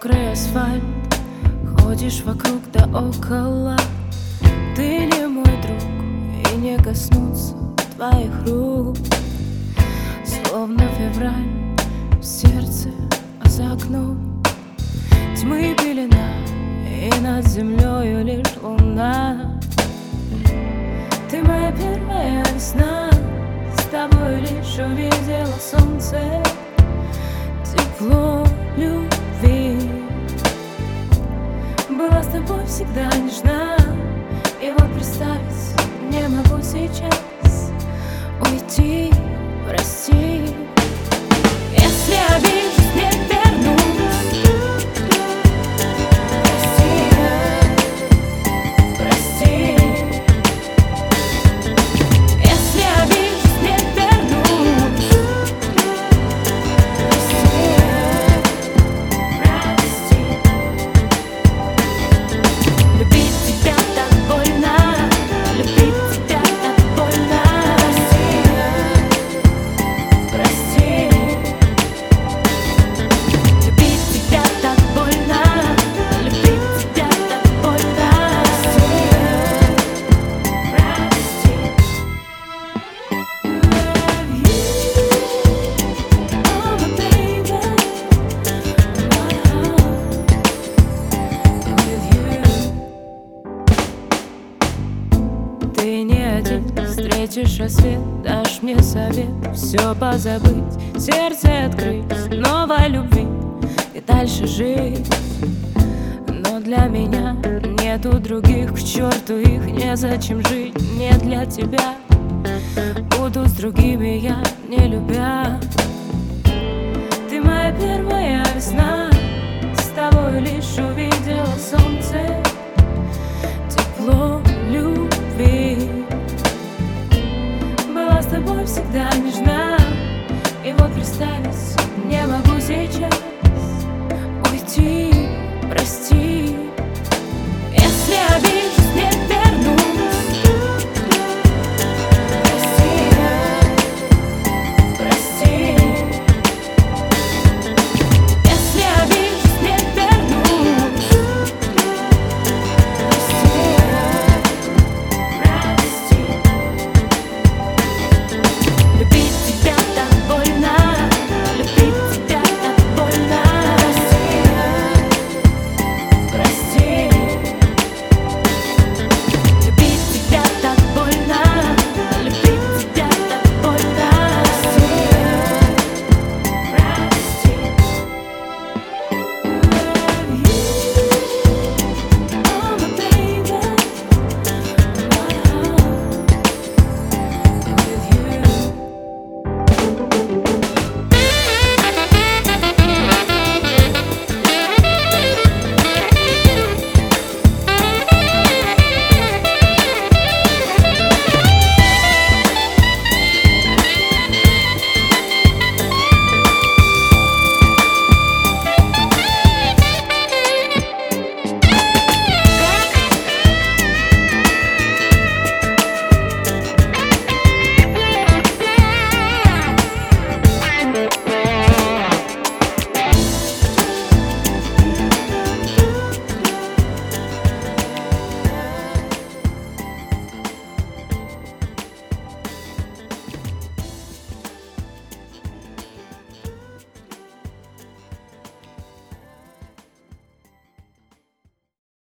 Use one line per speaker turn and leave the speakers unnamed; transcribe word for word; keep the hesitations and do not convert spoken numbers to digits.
Мокрый асфальт, ходишь вокруг да около. Ты не мой друг, и не коснуться твоих рук. Словно февраль в сердце, а за окном тьмы пелена, и над землею лишь луна. Ты моя первая весна, с тобой лишь увидела солнце, тепло любви. Была с тобой всегда нежна, и вот представить не могу сейчас уйти, прости. Если обижусь, не вернусь. Прости, прости. Если обижусь, не вернусь. Прости, прости. Любить тебя так больно, любить тебя так больно. Прости, прости. Любить тебя так больно, любить тебя так больно. Прости, ты не один, встретишь рассвет, дашь мне совет все позабыть, сердце открыть новой любви и дальше жить. Но для меня нету других, к черту их, незачем жить не для тебя. Буду с другими я, не любя. Ты моя первая весна, с тобой лишь увидела солнце, тепло любви. Была с тобой всегда нежна, и вот представь